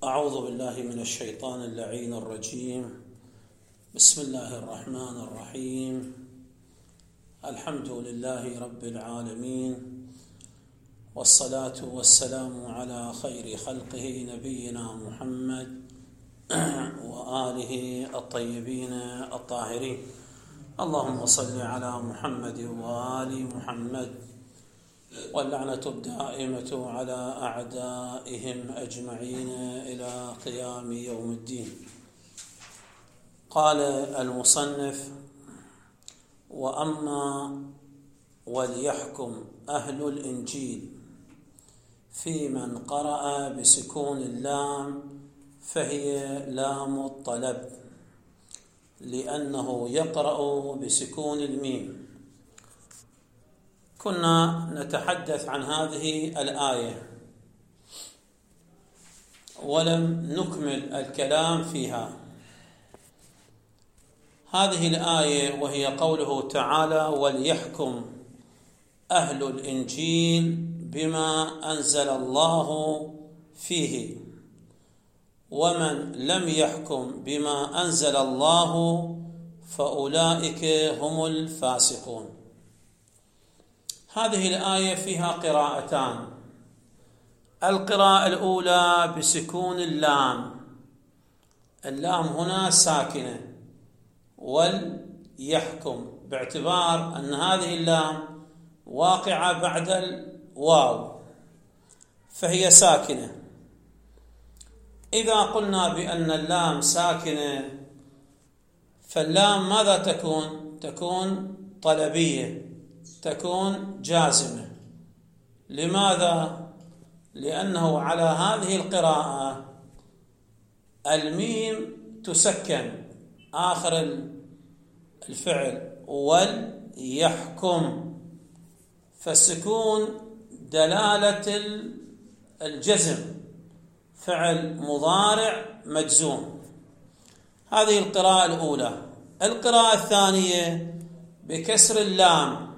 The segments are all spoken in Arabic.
أعوذ بالله من الشيطان اللعين الرجيم. بسم الله الرحمن الرحيم. الحمد لله رب العالمين، والصلاة والسلام على خير خلقه نبينا محمد وآله الطيبين الطاهرين. اللهم صل على محمد وآل محمد، واللعنة الدائمة على أعدائهم أجمعين إلى قيام يوم الدين. قال المصنف: وأما وليحكم أهل الإنجيل في من قرأ بسكون اللام فهي لام الطلب، لأنه يقرأ بسكون الميم. كنا نتحدث عن هذه الآية ولم نكمل الكلام فيها. هذه الآية وهي قوله تعالى: وليحكم أهل الإنجيل بما أنزل الله فيه، ومن لم يحكم بما أنزل الله فأولئك هم الفاسقون. هذه الآية فيها قراءتان. القراءة الأولى بسكون اللام، اللام هنا ساكنة، وليحكم، باعتبار أن هذه اللام واقعة بعد الواو فهي ساكنة. إذا قلنا بأن اللام ساكنة فاللام ماذا تكون؟ تكون طلبية، تكون جازمة. لماذا؟ لأنه على هذه القراءة الميم تسكن آخر الفعل وليحكم، فالسكون دلالة الجزم، فعل مضارع مجزوم. هذه القراءة الأولى. القراءة الثانية بكسر اللام.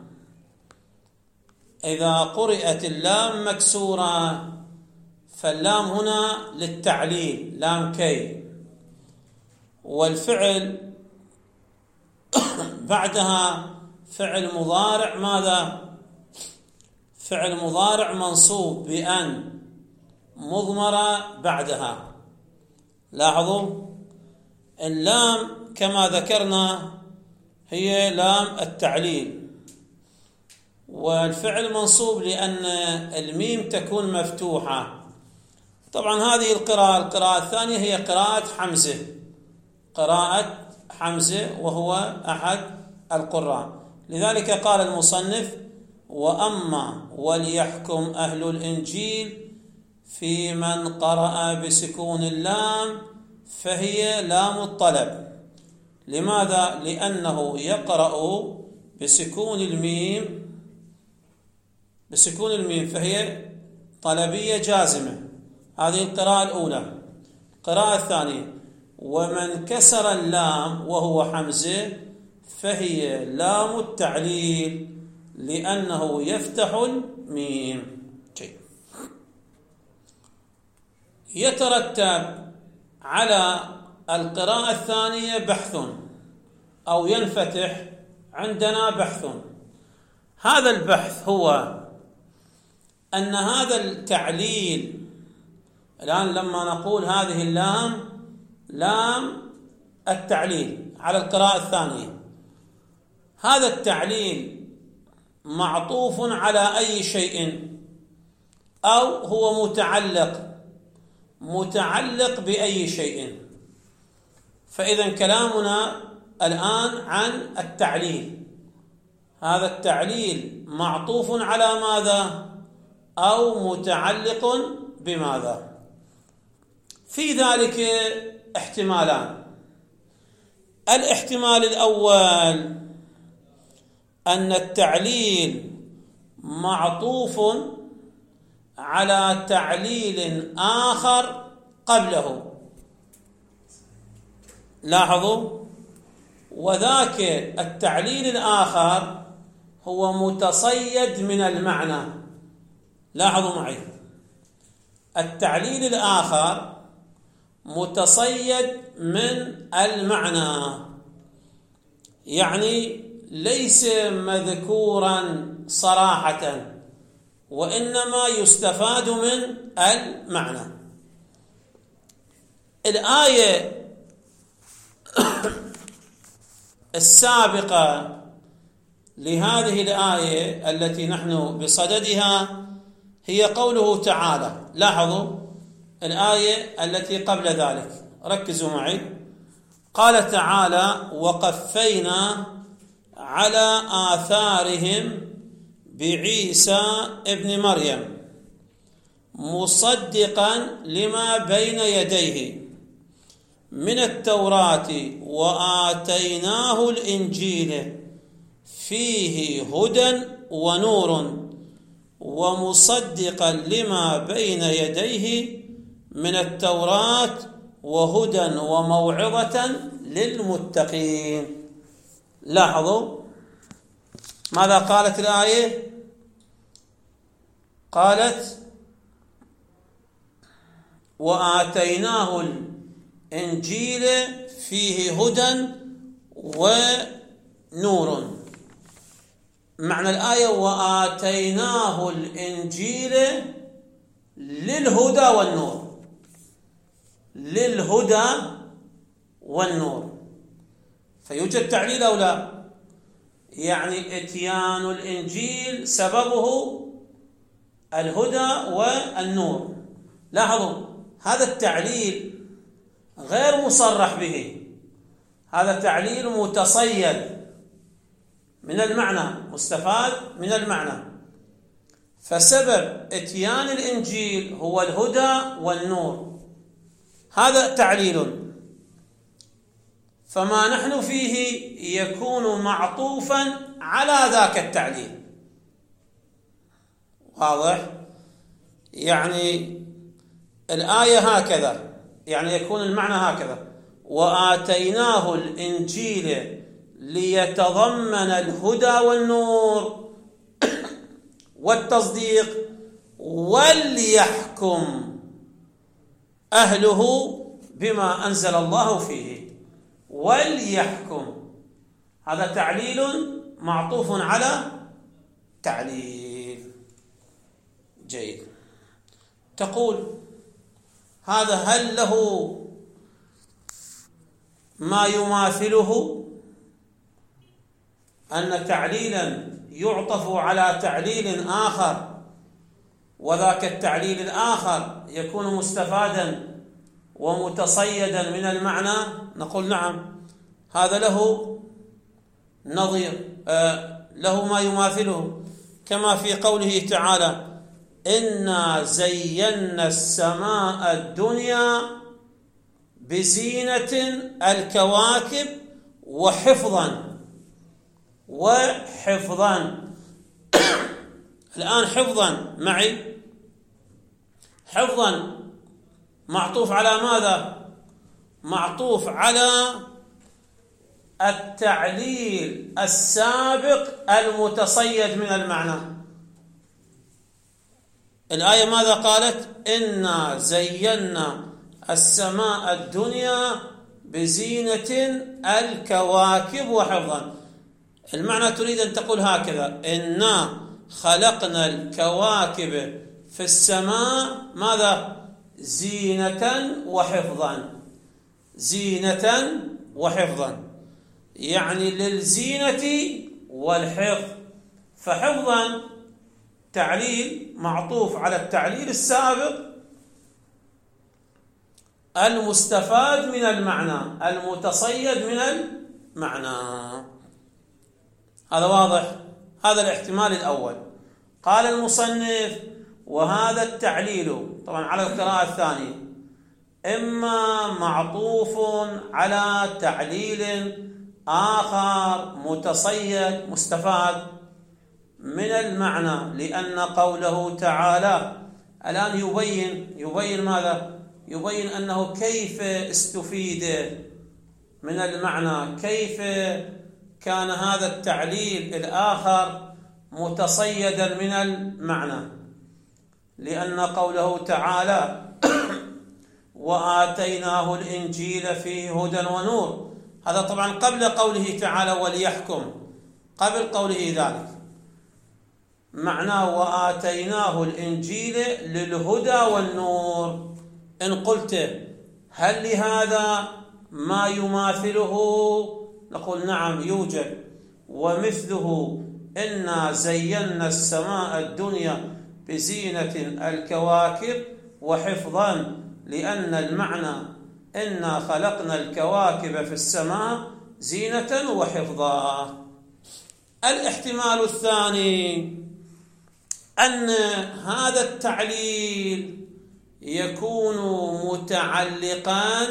إذا قرأت اللام مكسورة فاللام هنا للتعليل، لام كي، والفعل بعدها فعل مضارع. ماذا؟ فعل مضارع منصوب بأن مضمرة بعدها. لاحظوا اللام كما ذكرنا هي لام التعليل، والفعل منصوب لأن الميم تكون مفتوحة. طبعا هذه القراءة الثانية هي قراءة حمزة، قراءة حمزة وهو أحد القراء. لذلك قال المصنف: وأما وليحكم أهل الإنجيل في من قرأ بسكون اللام فهي لام الطلب. لماذا؟ لأنه يقرأ بسكون الميم، فهي طلبية جازمة. هذه القراءة الأولى. القراءة الثانية: ومن كسر اللام وهو حمزة فهي لام التعليل، لأنه يفتح الميم. يترتب على القراءة الثانية بحث، أو ينفتح عندنا بحث. هذا البحث هو أن هذا التعليل، الآن لما نقول هذه اللام لام التعليل على القراءة الثانية، هذا التعليل معطوف على أي شيء، أو هو متعلق بأي شيء. فإذا كلامنا الآن عن التعليل. هذا التعليل معطوف على ماذا؟ أو متعلق بماذا؟ في ذلك احتمالان. الاحتمال الأول أن التعليل معطوف على تعليل آخر قبله. لاحظوا، وذاك التعليل الآخر هو متصيد من المعنى. لاحظوا معي، التعليل الآخر متصيد من المعنى، يعني ليس مذكورا صراحة، وإنما يستفاد من المعنى. الآية السابقة لهذه الآية التي نحن بصددها هي قوله تعالى. لاحظوا الآية التي قبل ذلك، ركزوا معي. قال تعالى: وقفينا على آثارهم بعيسى ابن مريم مصدقا لما بين يديه من التوراة وآتيناه الإنجيل فيه هدى ونور ومصدقا لما بين يديه من التوراة وهدى وموعظة للمتقين. لاحظوا ماذا قالت الآية؟ قالت: وآتيناه الإنجيل فيه هدى ونور. معنى الآية: وآتيناه الإنجيل للهدى والنور. للهدى والنور. فيوجد تعليل أو لا؟ يعني إتيان الإنجيل سببه الهدى والنور. لاحظوا هذا التعليل غير مصرح به، هذا تعليل متصيد من المعنى، مستفاد من المعنى. فسبب إتيان الإنجيل هو الهدى والنور، هذا تعليل. فما نحن فيه يكون معطوفا على ذاك التعليل. واضح؟ يعني الآية هكذا، يعني يكون المعنى هكذا: وآتيناه الإنجيل ليتضمن الهدى والنور والتصديق وليحكم أهله بما أنزل الله فيه. وليحكم، هذا تعليل معطوف على تعليل. جيد. تقول: هذا هل له ما يماثله؟ أن تعليلا يعطف على تعليل آخر وذاك التعليل الآخر يكون مستفادا ومتصيدا من المعنى؟ نقول نعم، هذا له نظير، له ما يماثله، كما في قوله تعالى: إنا زينا السماء الدنيا بزينة الكواكب وحفظا. الآن حفظا معي، حفظا معطوف على ماذا؟ معطوف على التعليل السابق المتصيد من المعنى. الآية ماذا قالت؟ إنا زينا السماء الدنيا بزينة الكواكب وحفظا. المعنى تريد أن تقول هكذا: إنا خلقنا الكواكب في السماء ماذا؟ زينة وحفظا. زينة وحفظا، يعني للزينة والحفظ. فحفظا تعليل معطوف على التعليل السابق المستفاد من المعنى، المتصيد من المعنى. هذا واضح؟ هذا الاحتمال الأول. قال المصنف: وهذا التعليل طبعا على القراءة الثانية إما معطوف على تعليل آخر متصيد مستفاد من المعنى، لأن قوله تعالى الآن يبين ماذا؟ يبين أنه كيف استفيد من المعنى، كيف كان هذا التعليل الآخر متصيدا من المعنى. لأن قوله تعالى: وآتيناه الإنجيل فيه هدى ونور. هذا طبعا قبل قوله تعالى وليحكم، قبل قوله ذلك. معناه وآتيناه الإنجيل للهدى والنور. إن قلت هل لهذا ما يماثله؟ نقول نعم يوجد، ومثله إنا زينا السماء الدنيا بزينة الكواكب وحفظا، لأن المعنى إنا خلقنا الكواكب في السماء زينة وحفظا. الاحتمال الثاني أن هذا التعليل يكون متعلقا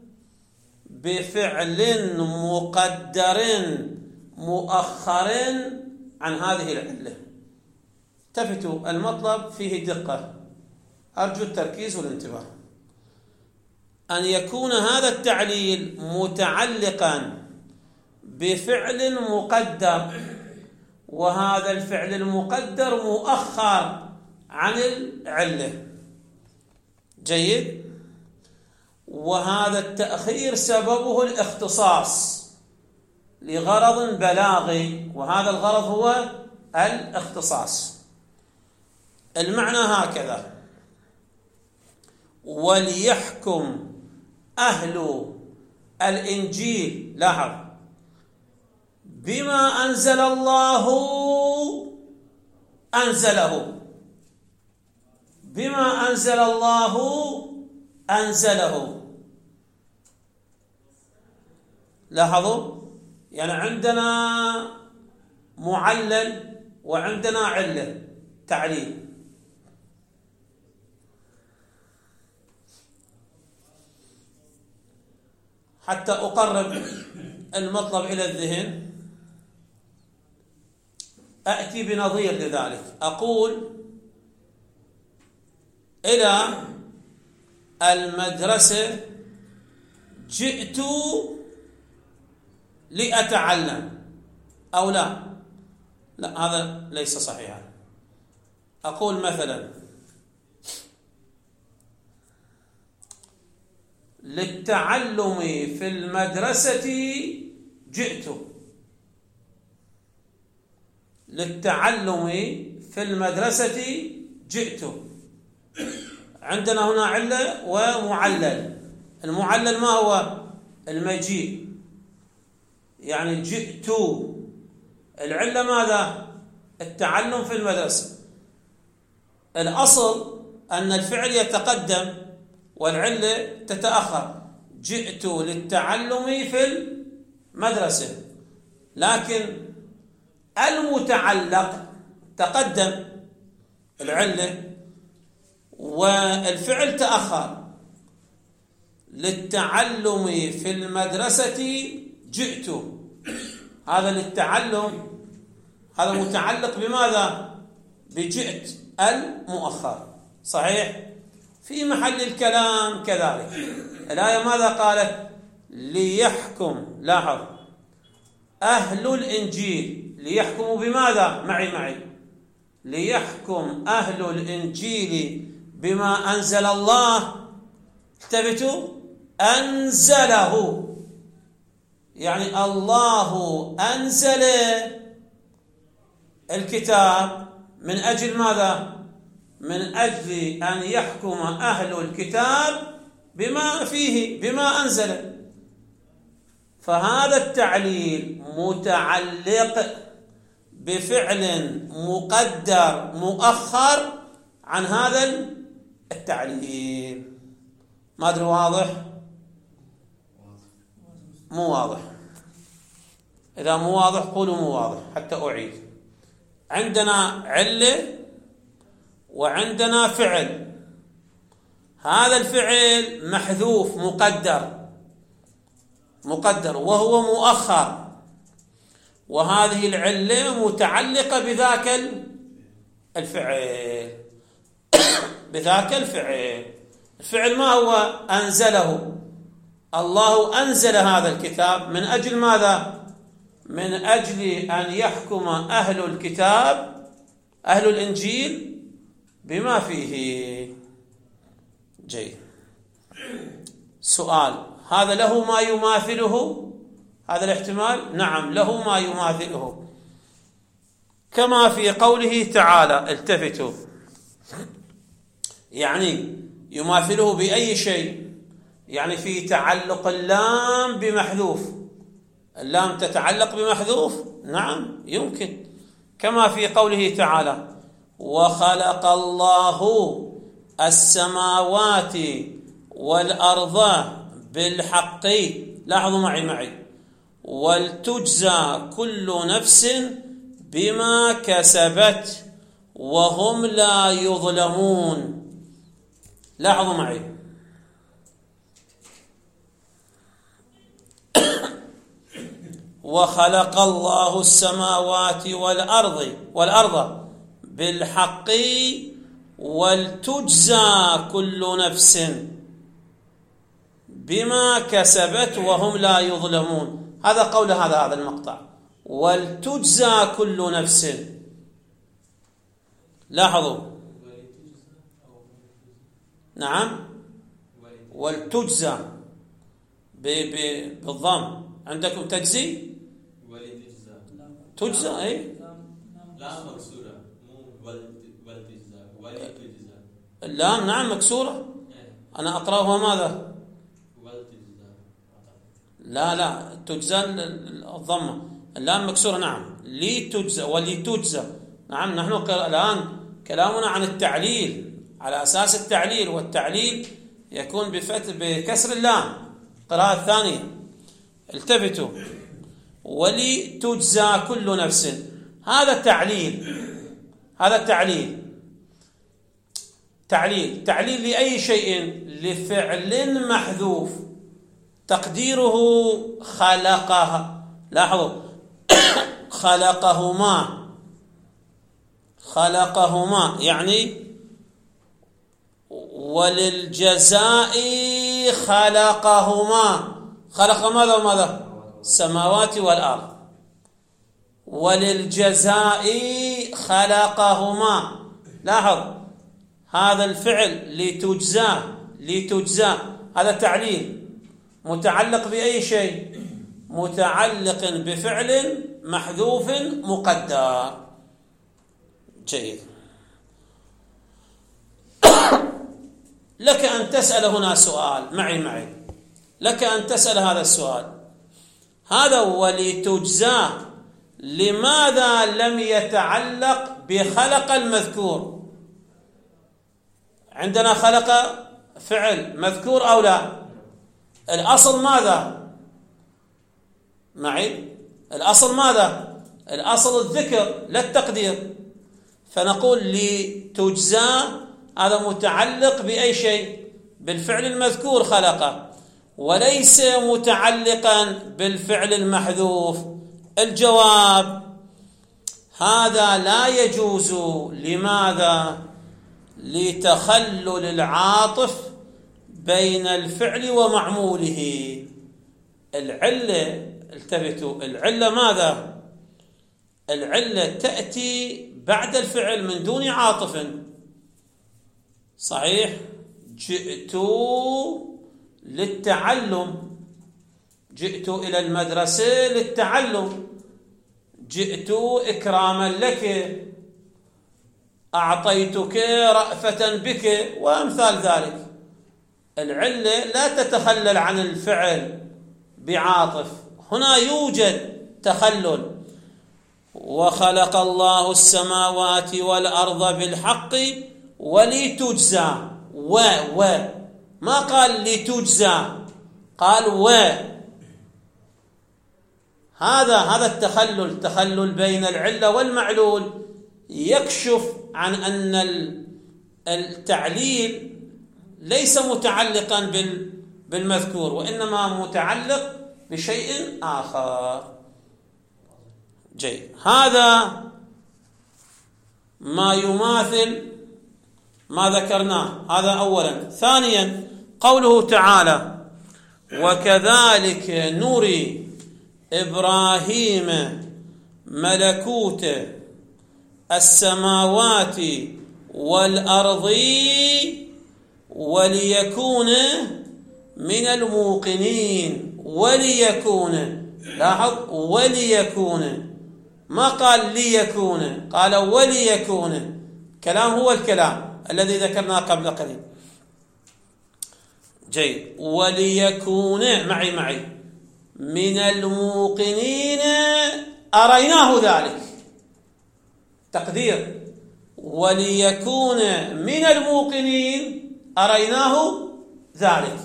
بفعل مقدر مؤخر عن هذه العلة. التفتوا، المطلب فيه دقة، أرجو التركيز والانتباه. أن يكون هذا التعليل متعلقا بفعل مقدر، وهذا الفعل المقدر مؤخر عن العلة. جيد. وهذا التأخير سببه الاختصاص لغرض بلاغي، وهذا الغرض هو الاختصاص. المعنى هكذا: وليحكم أهل الإنجيل، لاحظ، بما أنزل الله أنزله، بما أنزل الله أنزله. لاحظوا، يعني عندنا معلل وعندنا علة، تعليل. حتى أقرب المطلب إلى الذهن أأتي بنظير لذلك. أقول إلى المدرسة جئت لأتعلم، أو لا هذا ليس صحيحا. أقول مثلا للتعلم في المدرسة جئت، للتعلم في المدرسة جئت. عندنا هنا علة ومعلل. المعلل ما هو؟ المجيء، يعني جئت. العلة ماذا؟ التعلم في المدرسة. الأصل أن الفعل يتقدم والعلة تتأخر. جئت للتعلم في المدرسة، لكن المتعلق تقدم العلة والفعل تأخر. للتعلم في المدرسة جئت، هذا للتعلم، هذا متعلق بماذا؟ بجئت المؤخر، صحيح؟ في محل الكلام كذلك. الآية ماذا قالت؟ ليحكم، لاحظ، أهل الإنجيل. ليحكموا بماذا؟ معي ليحكم أهل الإنجيل بما أنزل الله. التفتوا، أنزله، يعني الله أنزل الكتاب من أجل ماذا؟ من أجل أن يحكم أهل الكتاب بما فيه، بما أنزل. فهذا التعليل متعلق بفعل مقدر مؤخر عن هذا التعليل. ما أدري واضح؟ مو واضح. إذا مو واضح قولوا مو واضح حتى أعيد. عندنا علة وعندنا فعل. هذا الفعل محذوف مقدر وهو مؤخر، وهذه العلة متعلقة بذاك الفعل. بذاك الفعل. الفعل ما هو؟ أنزله. الله أنزل هذا الكتاب من أجل ماذا؟ من أجل أن يحكم أهل الكتاب، أهل الإنجيل، بما فيه. جيد. سؤال: هذا له ما يماثله؟ هذا الاحتمال نعم له ما يماثله، كما في قوله تعالى. التفتوا، يعني يماثله بأي شيء؟ يعني في تعلق اللام بمحذوف. اللام تتعلق بمحذوف؟ نعم يمكن، كما في قوله تعالى: وخلق الله السماوات والأرض بالحق. لاحظوا معي ولتجزى كل نفس بما كسبت وهم لا يظلمون. لاحظوا معي، وخلق الله السماوات والأرض بالحق ولتجزى كل نفس بما كسبت وهم لا يظلمون. هذا قول هذا المقطع، ولتجزى كل نفس. لاحظوا، نعم ولتجزى بالضم. عندكم تجزي؟ تجزى اي لا مكسورة، مو ولتجزى، ولتجزى. اللام نعم مكسورة. أنا أقرأها ماذا؟ ولتجزى. لا تجزى الضمة، اللام مكسورة. نعم لتجزى ولتجزى. نعم نحن الآن كلامنا عن التعليل، على أساس التعليل، والتعليل يكون بكسر اللام. القراءة الثانية، التفتوا: ولتجزى كل نفس. هذا تعليل لأي شيء؟ لفعل محذوف تقديره خلقها. لاحظوا خلقهما يعني وللجزاء خلقهما. خلق ماذا وماذا؟ السماوات والأرض. وللجزاء خلقهما. لاحظ هذا الفعل لتجزى هذا تعليل متعلق بأي شيء؟ متعلق بفعل محذوف مقدر. جيد. لك أن تسأل هنا سؤال معي لك أن تسأل هذا السؤال: هذا ولتجزى لماذا لم يتعلق بخلق المذكور؟ عندنا خلق فعل مذكور أو لا؟ الأصل ماذا؟ معي الأصل ماذا؟ الأصل الذكر لا التقدير. فنقول لتجزى هذا متعلق بأي شيء؟ بالفعل المذكور خلقه، وليس متعلقا بالفعل المحذوف. الجواب: هذا لا يجوز. لماذا؟ لتخلل العاطف بين الفعل ومعموله. العلة، التفتوا، العلة ماذا؟ العلة تأتي بعد الفعل من دون عاطف. صحيح؟ جئت للتعلم، جئت إلى المدرسة للتعلم، جئت إكراما لك، أعطيتك رأفة بك، وأمثال ذلك. العلة لا تتخلل عن الفعل بعاطف. هنا يوجد تخلل. وخلق الله السماوات والأرض بالحق ولتجزى ما قال لتجزى، قال هذا التخلل بين العلة والمعلول يكشف عن أن التعليل ليس متعلقا بالمذكور، وإنما متعلق بشيء آخر. جيد. هذا ما يماثل ما ذكرناه. هذا أولا. ثانيا قوله تعالى: وكذلك نري إبراهيم ملكوت السماوات والأرض وليكون من الموقنين وليكون. لاحظ وليكون، ما قال ليكون، قال وليكون. كلام هو الكلام الذي ذكرناه قبل قليل. جيد. وليكون معي من الموقنين أريناه ذلك. تقدير وليكون من الموقنين أريناه ذلك.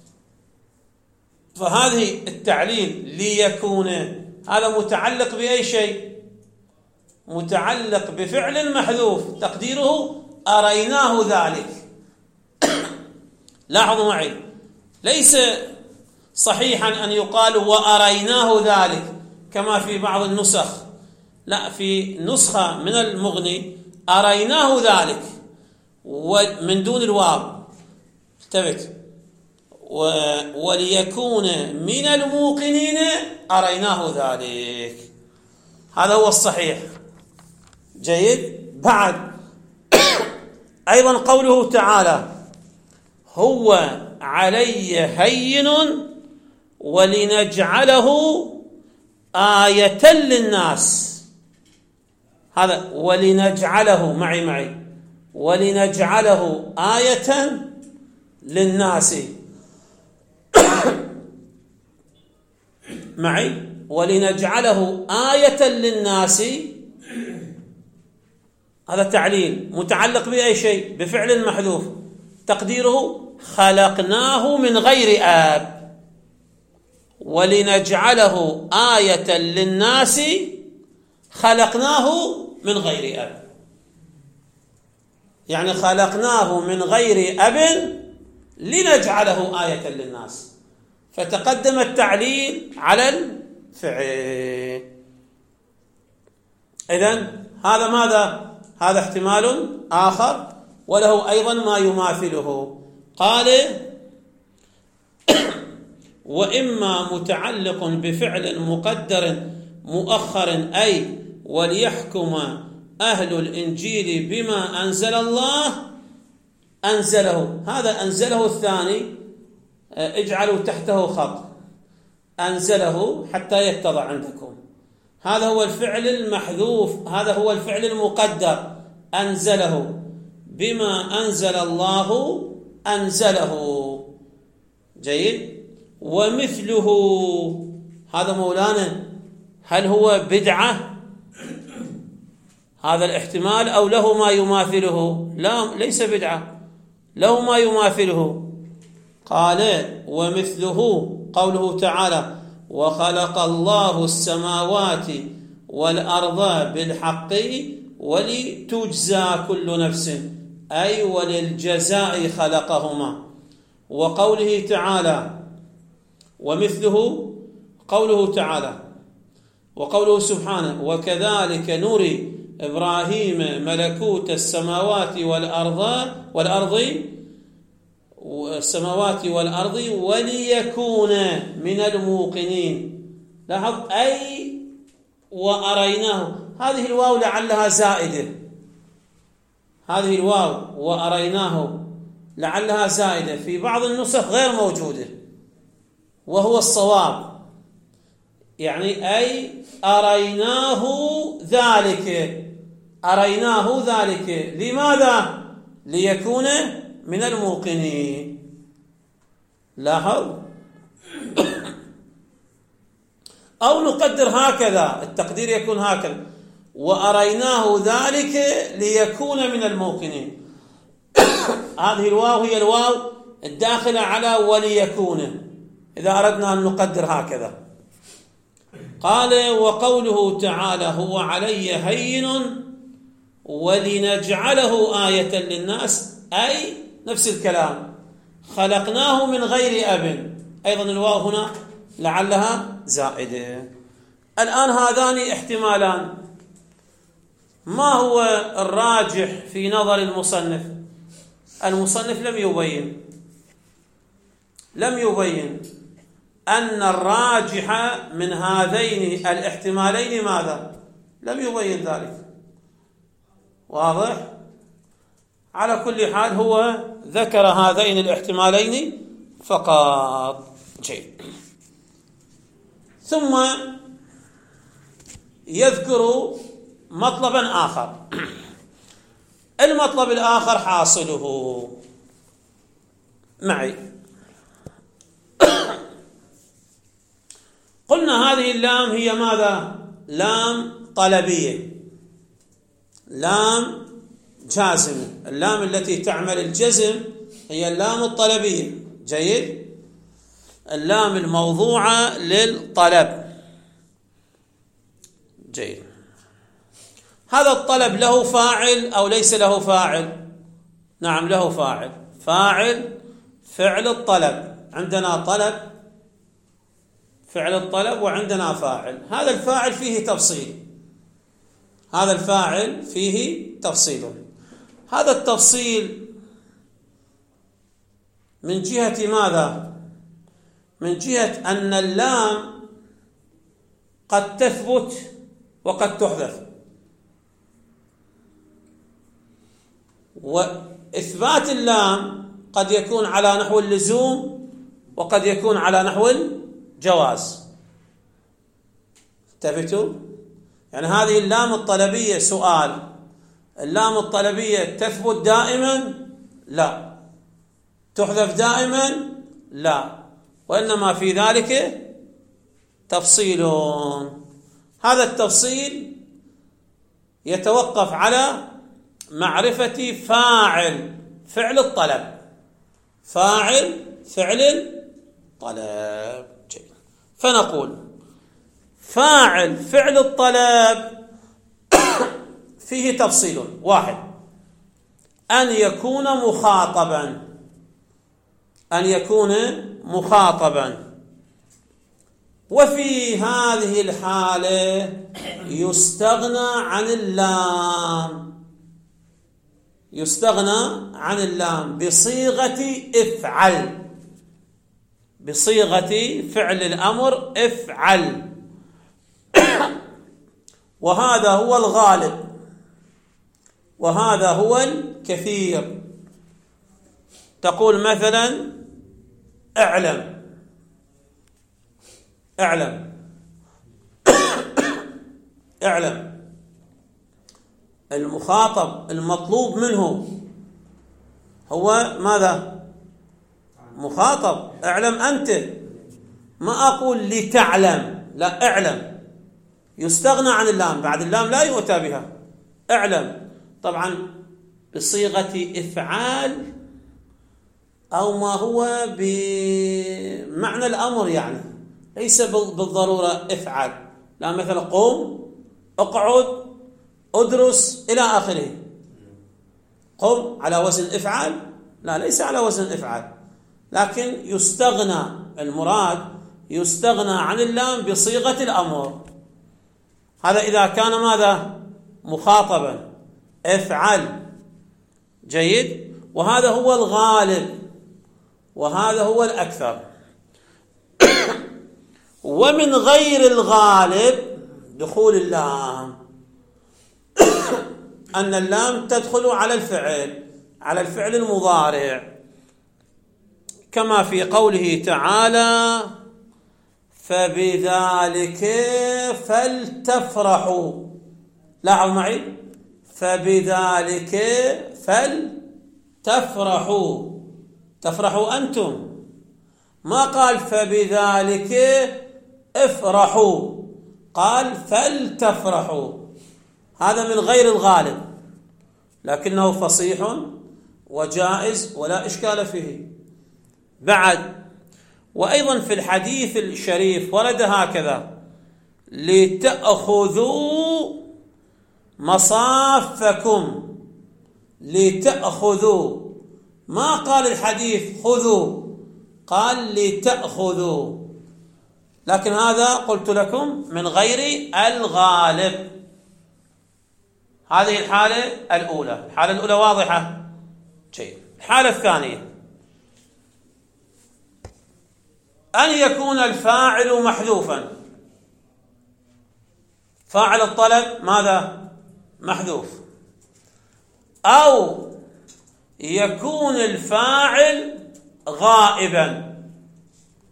فهذه التعليل ليكون هذا متعلق بأي شيء؟ متعلق بفعل محذوف تقديره أريناه ذلك. لاحظوا معي، ليس صحيحا أن يقال وأريناه ذلك كما في بعض النسخ، لا، في نسخة من المغني أريناه ذلك من دون الواو. التفت، وليكون من الموقنين أريناه ذلك، هذا هو الصحيح. جيد. بعد أيضا قوله تعالى هو علي هين ولنجعله آية للناس. هذا ولنجعله معي ولنجعله آية للناس معي ولنجعله آية للناس. هذا تعليل متعلق بأي شيء؟ بفعل محذوف تقديره خلقناه من غير آب. ولنجعله آية للناس خلقناه من غير أب، يعني خلقناه من غير أب لنجعله آية للناس، فتقدم التعليل على الفعل. إذن هذا ماذا؟ هذا احتمال آخر وله أيضا ما يماثله. قال وإما متعلق بفعل مقدر مؤخر، أي وليحكم أهل الإنجيل بما أنزل الله أنزله. هذا أنزله الثاني اجعلوا تحته خط، أنزله حتى يتضع عندكم. هذا هو الفعل المحذوف، هذا هو الفعل المقدر، أنزله بما أنزل الله أنزله. جيد. ومثله هذا مولانا هل هو بدعة هذا الاحتمال أو له ما يماثله؟ لا، ليس بدعة، له ما يماثله. قال ومثله قوله تعالى وخلق الله السماوات والأرض بالحق ولتجزى كل نفس، أي وللجزاء خلقهما. وقوله تعالى ومثله قوله تعالى وقوله سبحانه وكذلك نري إبراهيم ملكوت السماوات والأرض وليكون من الموقنين. لاحظ أي وأريناه، هذه الواو لعلها زائدة، هذه الواو وأريناه لعلها زائدة، في بعض النسخ غير موجودة وهو الصواب، يعني أي أريناه ذلك لماذا؟ ليكون من الموقنين. لاحظ. أو نقدر هكذا، التقدير يكون هكذا وأريناه ذلك ليكون من الموقنين. هذه الواو هي الواو الداخلة على وليكون إذا أردنا أن نقدر هكذا. قال وقوله تعالى هو علي هين ولنجعله آية للناس، أي نفس الكلام خلقناه من غير أب، أيضا الواو هنا لعلها زائدة. الآن هذان احتمالان، ما هو الراجح في نظر المصنف؟ المصنف لم يبين أن الراجح من هذين الاحتمالين ماذا؟ لم يبين ذلك. واضح؟ على كل حال هو ذكر هذين الاحتمالين فقط. جيد. ثم يذكر مطلبا آخر. المطلب الآخر حاصله معي. قلنا هذه اللام هي ماذا؟ لام طلبية، لام جازمة. اللام التي تعمل الجزم هي اللام الطلبية. جيد. اللام الموضوعة للطلب. جيد. هذا الطلب له فاعل أو ليس له فاعل؟ نعم له فاعل. فاعل فعل الطلب. عندنا طلب فعل الطلب وعندنا فاعل. هذا الفاعل فيه تفصيل. هذا الفاعل فيه تفصيل. هذا التفصيل من جهة ماذا؟ من جهة أن اللام قد تثبت وقد تحذف. وإثبات اللام قد يكون على نحو اللزوم وقد يكون على نحو الجواز. انتبهتوا؟ يعني هذه اللام الطلبية سؤال. اللام الطلبية تثبت دائما؟ لا. تحذف دائما؟ لا. وإنما في ذلك تفصيل. هذا التفصيل يتوقف على معرفة فاعل فعل الطلب. فاعل فعل الطلب. جيد. فنقول فاعل فعل الطلب فيه تفصيل. واحد، أن يكون مخاطبا. أن يكون مخاطبا. وفي هذه الحالة يستغنى عن اللام. يستغنى عن اللام بصيغة افعل. بصيغة فعل الأمر افعل. وهذا هو الغالب وهذا هو الكثير. تقول مثلا اعلم. اعلم. اعلم. المخاطب المطلوب منه هو ماذا؟ مخاطب. اعلم أنت. ما أقول لتعلم، لا، اعلم. يستغنى عن اللام. بعد اللام لا يؤتى بها. اعلم طبعا بصيغة إفعال أو ما هو بمعنى الأمر، يعني ليس بالضرورة افعل. لا، مثلا قم، اقعد، ادرس إلى آخره. قم على وزن افعل؟ لا، ليس على وزن افعل. لكن يستغنى، المراد يستغنى عن اللام بصيغة الأمر. هذا إذا كان ماذا؟ مخاطبا. افعل. جيد. وهذا هو الغالب وهذا هو الأكثر. ومن غير الغالب دخول اللام، أن اللام تدخل على الفعل، على الفعل المضارع، كما في قوله تعالى فبذلك فلتفرحوا. لاحظوا معي، فبذلك فلتفرحوا. تفرحوا أنتم. ما قال فبذلك افرحوا، قال فلتفرحوا. هذا من غير الغالب لكنه فصيح وجائز ولا إشكال فيه. بعد، وأيضا في الحديث الشريف ورد هكذا: لتأخذوا مصافكم. لتأخذوا. ما قال الحديث خذوا، قال لتأخذوا. لكن هذا قلت لكم من غير الغالب. هذه الحالة الأولى. الحالة الأولى واضحة؟ جيد. الحالة الثانية أن يكون الفاعل محذوفا. فاعل الطلب ماذا؟ محذوف. أو يكون الفاعل غائبا.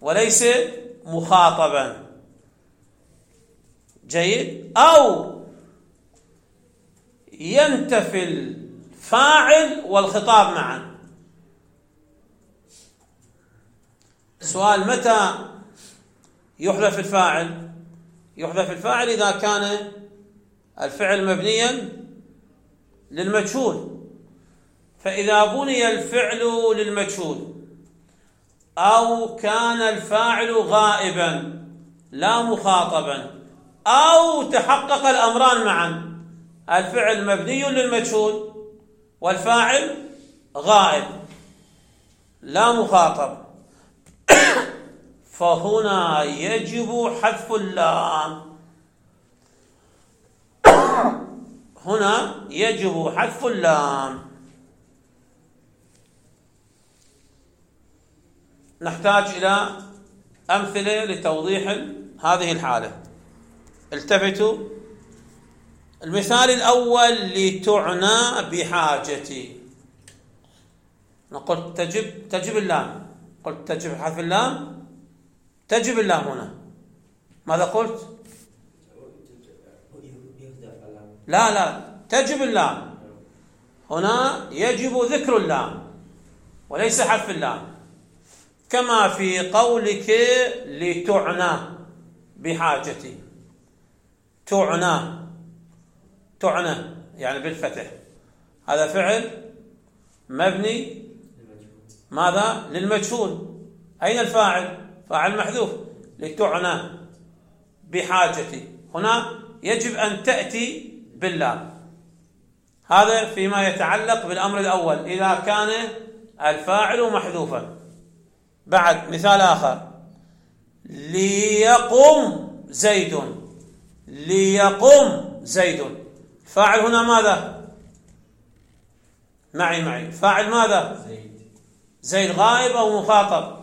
وليس مخاطبا. جيد. أو ينتفي الفاعل والخطاب معا. سؤال: متى يحذف الفاعل؟ يحذف الفاعل إذا كان الفعل مبنيا للمجهول. فإذا بني الفعل للمجهول أو كان الفاعل غائبا لا مخاطبا أو تحقق الأمران معا، الفعل مبني للمجهول والفاعل غائب لا مخاطب، فهنا يجب حذف اللام. هنا يجب حذف اللام. نحتاج إلى أمثلة لتوضيح هذه الحالة. التفتوا. المثال الأول: لتعنى بحاجتي. نقول تجب اللام. قلت تجب حذف اللام، تجب اللام هنا. ماذا قلت؟ لا تجب اللام هنا، يجب ذكر اللام وليس حذف اللام، كما في قولك لتعنى بحاجتي. تعنى يعني بالفتح، هذا فعل مبني ماذا؟ للمجهول. أين الفاعل؟ فاعل محذوف. لتعنى بحاجتي، هنا يجب أن تأتي باللام. هذا فيما يتعلق بالأمر الأول إذا كان الفاعل محذوفا. بعد مثال آخر: ليقم زيد. ليقم زيد، فاعل هنا ماذا؟ معي فاعل ماذا؟ زيد. غائب أو مخاطب؟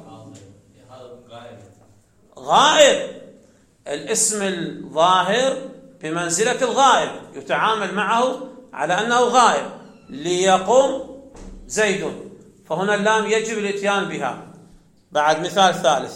غائب. الاسم الظاهر بمنزلة الغائب، يتعامل معه على أنه غائب. ليقم زيد، فهنا اللام يجب الاتيان بها. بعد مثال ثالث: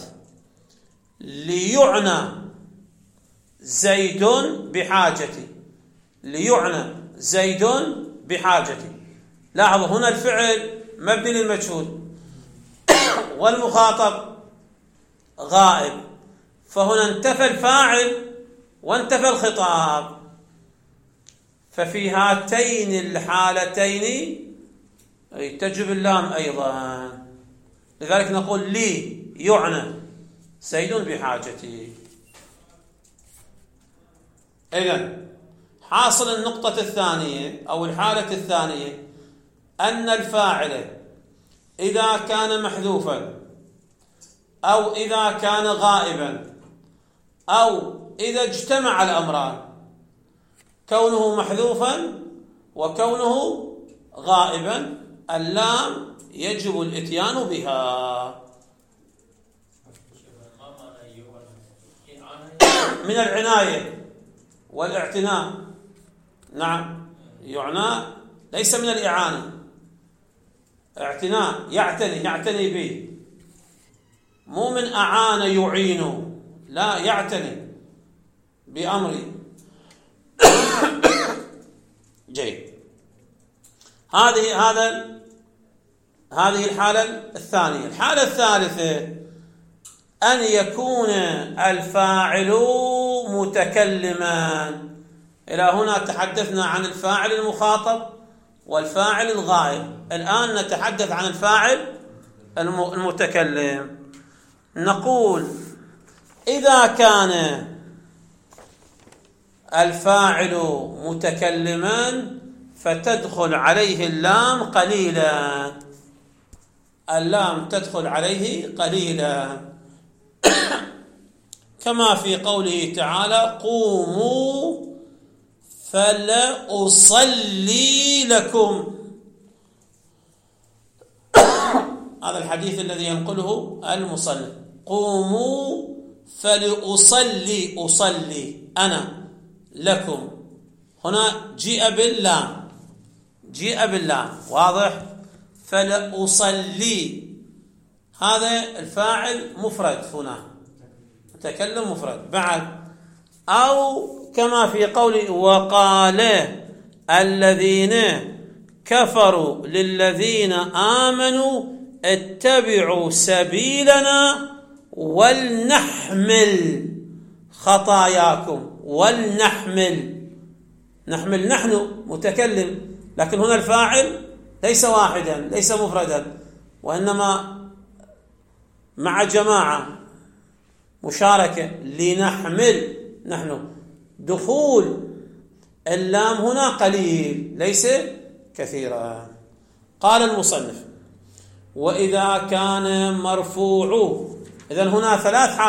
ليعنى زيد بحاجتي. ليعنى زيد بحاجتي. لاحظوا هنا الفعل مبني للمجهول والمخاطب غائب، فهنا انتفى الفاعل وانتفى الخطاب. ففي هاتين الحالتين تجب اللام أيضا. لذلك نقول لي يعنى زيد بحاجتي. إذن حاصل النقطة الثانية أو الحالة الثانية أن الفاعل إذا كان محذوفا أو إذا كان غائبا أو إذا اجتمع الأمران، كونه محذوفا وكونه غائبا، اللام يجب الاتيان بها. من العناية والاعتناء. نعم، يعنى ليس من الإعانة. اعتناء، يعتني به، مو من أعان يعين، لا، يعتني بأمري. جيد. هذه الحالة الثانية. الحالة الثالثة أن يكون الفاعل متكلما. إلى هنا تحدثنا عن الفاعل المخاطب والفاعل الغائب، الآن نتحدث عن الفاعل المتكلم. نقول إذا كان الفاعل متكلما فتدخل عليه اللام قليلا. اللام تدخل عليه قليلا، كما في قوله تعالى: قوموا فلأصلي لكم. هذا الحديث الذي ينقله المصنف: قوموا فلأصلي أنا لكم. هنا جيء باللام، واضح؟ فلأصلي، هذا الفاعل مفرد هنا، متكلم مفرد. بعد أو كما في قوله وقال الذين كفروا للذين آمنوا اتبعوا سبيلنا ولنحمل خطاياكم. ولنحمل، نحمل نحن متكلم، لكن هنا الفاعل ليس واحدا، ليس مفردا، وإنما مع جماعة مشاركة. لنحمل نحن، دخول اللام هنا قليل ليس كثيرا. قال المصنف وإذا كان مرفوع، إذن هنا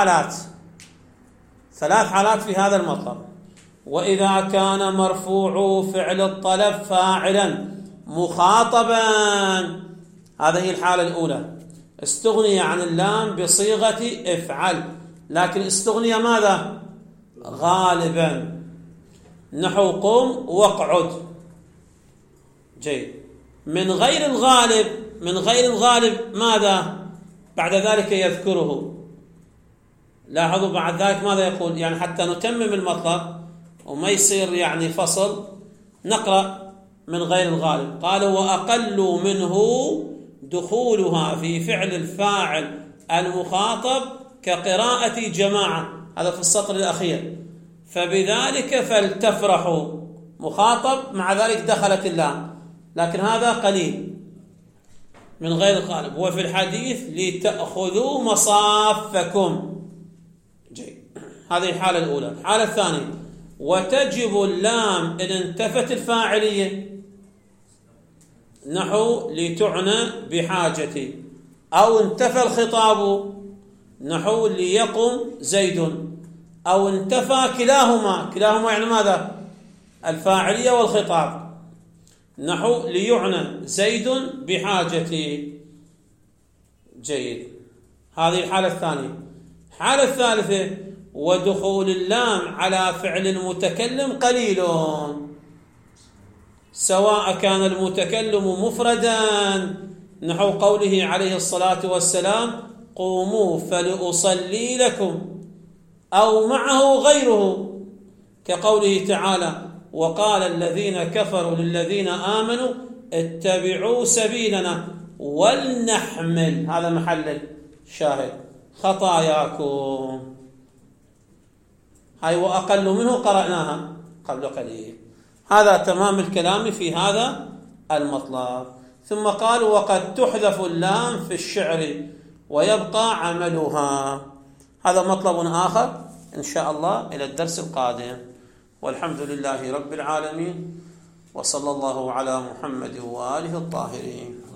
ثلاث حالات في هذا المطلب. وإذا كان مرفوع فعل الطلب فاعلا مخاطبا، هذه الحالة الأولى، استغني عن اللام بصيغة افعل، لكن استغني ماذا؟ غالبا، نحو قم واقعد. جيد. من غير الغالب ماذا؟ بعد ذلك يذكره. لاحظوا بعد ذلك ماذا يقول، يعني حتى نتمم المطلب وما يصير يعني فصل، نقرأ من غير الغالب. قالوا وأقل منه دخولها في فعل الفاعل المخاطب كقراءة جماعة، هذا في السطر الأخير. فبذلك فلتفرحوا، مخاطب مع ذلك دخلت اللام، لكن هذا قليل من غير الغالب. وفي الحديث لتأخذوا مصافكم. جيد. هذه الحالة الأولى. الحالة الثانية وتجب اللام إن انتفت الفاعلية، نحو لتعنى بحاجتي، أو انتفى الخطاب، نحو ليقم زيد، أو انتفى كلاهما يعني ماذا؟ الفاعلية والخطاب، نحو ليعنى زيد بحاجتي. جيد. هذه الحالة الثانية. الحالة الثالثة ودخول اللام على فعل المتكلم قليل، سواء كان المتكلم مفردا، نحو قوله عليه الصلاة والسلام قوموا فلأصلي لكم، أو معه غيره، كقوله تعالى وقال الذين كفروا للذين آمنوا اتبعوا سبيلنا ولنحمل، هذا محل الشاهد، خطاياكم. هاي وأقل منه قرأناها قبل قليل. هذا تمام الكلام في هذا المطلب. ثم قال وقد تحذف اللام في الشعر ويبقى عملها. هذا مطلب آخر إن شاء الله إلى الدرس القادم، والحمد لله رب العالمين، وصلى الله على محمد وآله الطاهرين.